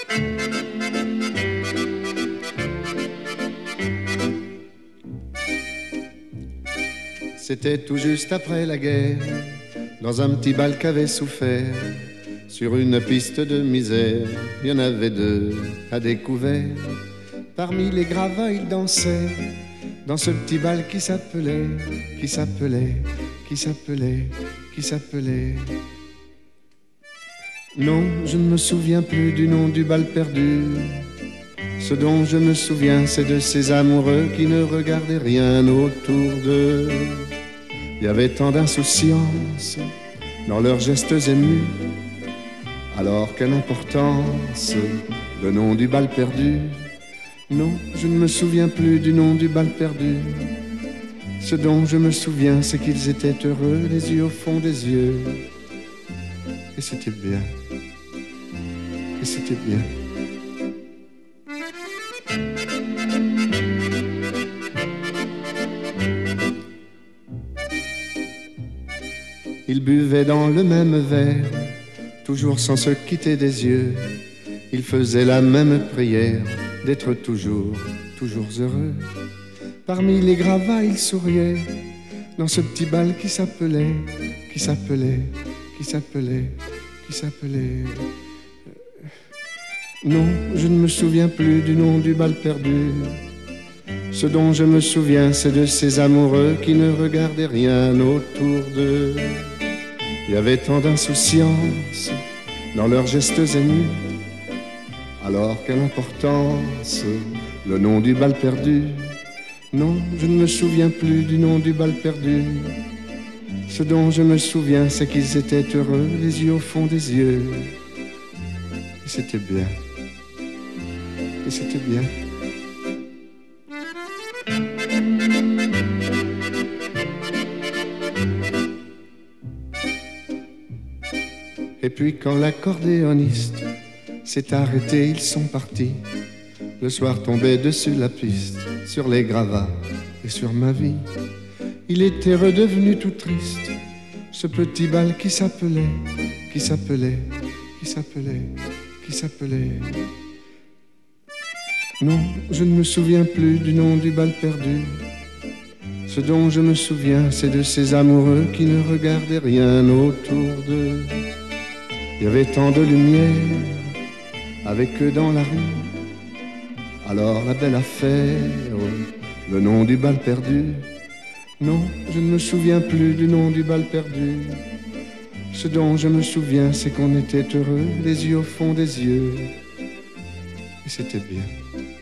C'était tout juste après la guerre, dans un petit bal qu'avait souffert. Sur une piste de misère, il y en avait deux à découvert. Parmi les gravats, ils dansaient dans ce petit bal qui s'appelait Non, je ne me souviens plus du nom du bal perdu. Ce dont je me souviens, c'est de ces amoureux qui ne regardaient rien autour d'eux. Il y avait tant d'insouciance dans leurs gestes émus. Alors quelle importance, le nom du bal perdu. Non, je ne me souviens plus du nom du bal perdu. Ce dont je me souviens, c'est qu'ils étaient heureux, les yeux au fond des yeux. Et c'était bien. Et c'était bien. Ils buvaient dans le même verre, toujours sans se quitter des yeux. Ils faisaient la même prière, d'être toujours heureux. Parmi les gravats, ils souriaient, dans ce petit bal qui s'appelait Non, je ne me souviens plus du nom du bal perdu. Ce dont je me souviens, c'est de ces amoureux qui ne regardaient rien autour d'eux. Il y avait tant d'insouciance dans leurs gestes émus. Alors quelle importance, le nom du bal perdu. Non, je ne me souviens plus du nom du bal perdu. Ce dont je me souviens, c'est qu'ils étaient heureux, les yeux au fond des yeux. Et c'était bien. Et c'était bien. Et puis quand l'accordéoniste s'est arrêté, ils sont partis. Le soir tombait dessus la piste, sur les gravats et sur ma vie. Il était redevenu tout triste, ce petit bal qui s'appelait Non, je ne me souviens plus du nom du bal perdu. Ce dont je me souviens, c'est de ces amoureux qui ne regardaient rien autour d'eux. Il y avait tant de lumière avec eux dans la rue. Alors la belle affaire, le nom du bal perdu. Non, je ne me souviens plus du nom du bal perdu. Ce dont je me souviens, c'est qu'on était heureux, les yeux au fond des yeux. Et c'était bien.